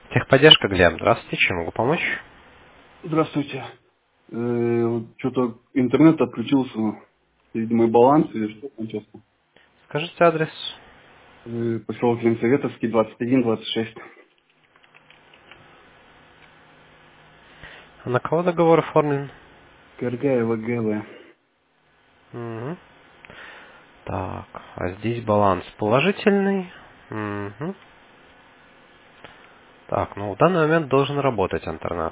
Техподдержка, Глеб. Здравствуйте, чем могу помочь? Здравствуйте. Что-то интернет отключился, видимо, и баланс, или что там честно. Скажите адрес. Поселок Ленсоветовский, 21-26. На кого договор оформлен? КРГ и ВГВ. Мгм. Так, а здесь баланс положительный. Мгм. Так, ну в данный момент должен работать интернет.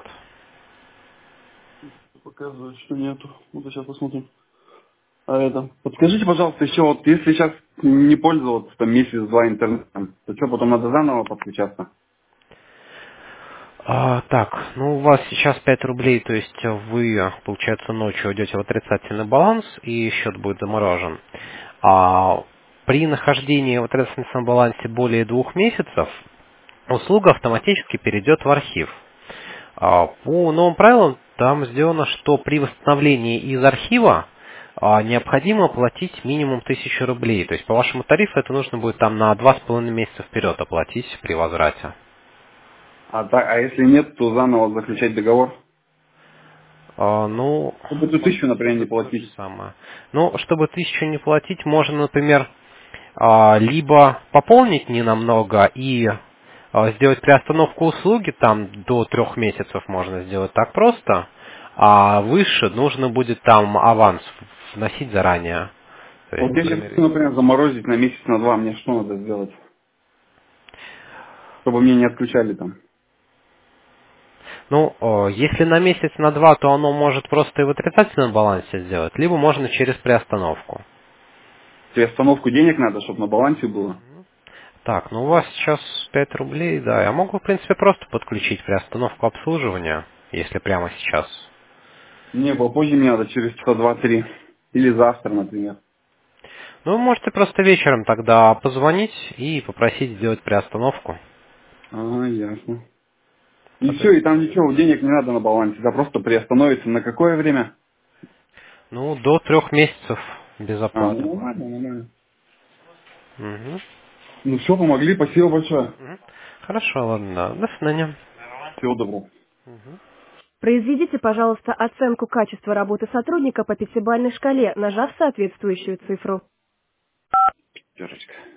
Показывает, что нету. Вот сейчас посмотрим. Подскажите, пожалуйста, еще вот, если сейчас не пользоваться там месяц-два интернетом, то что, потом надо заново подключаться? Так, ну у вас сейчас 5 рублей, то есть вы, получается, ночью идете в отрицательный баланс и счет будет заморожен. А при нахождении в отрицательном балансе более 2 месяцев услуга автоматически перейдет в архив. По новым правилам там сделано, что при восстановлении из архива необходимо платить минимум 1000 рублей. То есть по вашему тарифу это нужно будет там на 2,5 месяца вперед оплатить при возврате. А если нет, то заново заключать договор? Ну, Чтобы эту по 1000, например, сути, не то же платить. самое. Ну, чтобы 1000 не платить, можно, например, либо пополнить ненамного и сделать приостановку услуги, там до 3 месяцев можно сделать так просто, а выше нужно будет там аванс вносить заранее. То есть, Вот я сейчас, например, например, заморозить на месяц, на два, мне что надо сделать? Чтобы мне не отключали там. ну, если на месяц, на два, то оно может просто и в отрицательном балансе сделать, либо можно через приостановку. Приостановку денег надо, чтобы на балансе было. Так, ну у вас сейчас 5 рублей, да. Я могу, в принципе, просто подключить приостановку обслуживания, если прямо сейчас. Не, попозже мне надо через часа два-три. Или завтра, например. Ну, вы можете просто вечером тогда позвонить и попросить сделать приостановку. Ясно. И все, и там Соответственно, ничего, денег не надо на балансе. Да просто приостановится на какое время? ну, до 3 месяцев без Ну оплаты будет. нормально, нормально. Мгм. Ну все, помогли, спасибо большое. Мгм. Хорошо, ладно, да. До свидания. Всего доброго. Мгм. Произведите, пожалуйста, оценку качества работы сотрудника по пятибалльной шкале, нажав соответствующую цифру. Пятерочка.